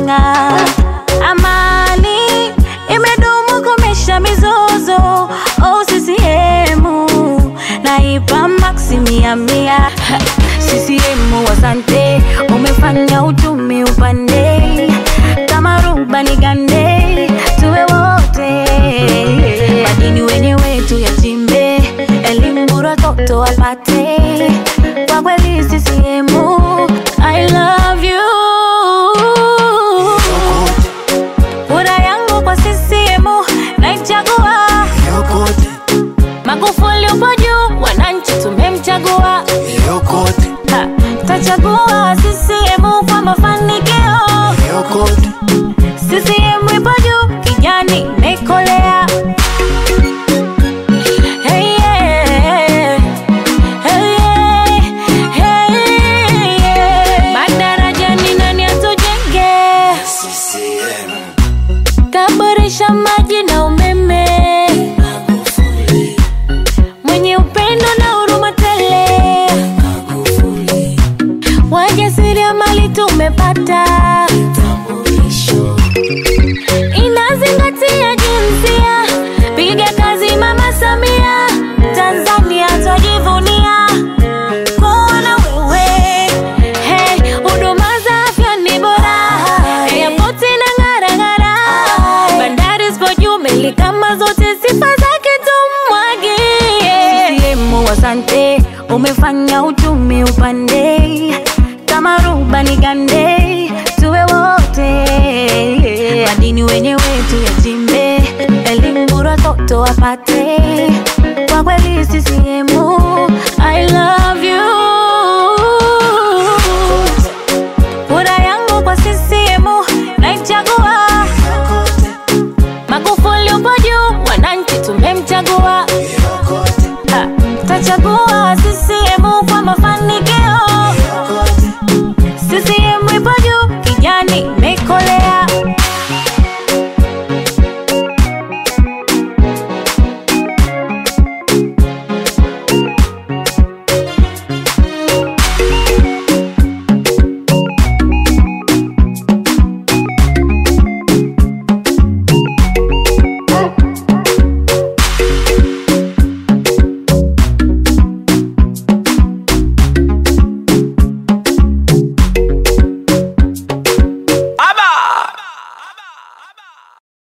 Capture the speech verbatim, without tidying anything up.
inang'aa. Amani imedumu kumesha mizozo. Oh C C M naipa maxi mia mia. C C M asante, umefanya uchumi upande. Kama ruba nigande, tuwe wote. Madini wenyewe tuyachimbe, elimu bora toto wapate. Kwa kweli C C M I love you. Kura yangu kwa C C M naichagua. Magufuli upo juu, wananchi tumemchagua. Ha, tachagua C C M kwa mafanikio. C C M ipo juu, kijani mekolea. Hey yeah, hey yeah, hey yeah. Madaraja ni nani atujenge? C C M. Kaboresha maji na umeme. Magufuli. Mwenye upendo na huruma tele. Magufuli. Wajasiriamali tumepata. Tambulisho. Inazingatia jinsia. Piga kazi Mama Samia. Tanzania twajivunia kuwa na wewe. Hey, huduma za afya ni bora. Airport inang'ara ng'ara. Bandari zipo juu, meli kama zote sifa zake tumwagie. C C M asante, umefanya uchumi upande. Kama ruba nigande.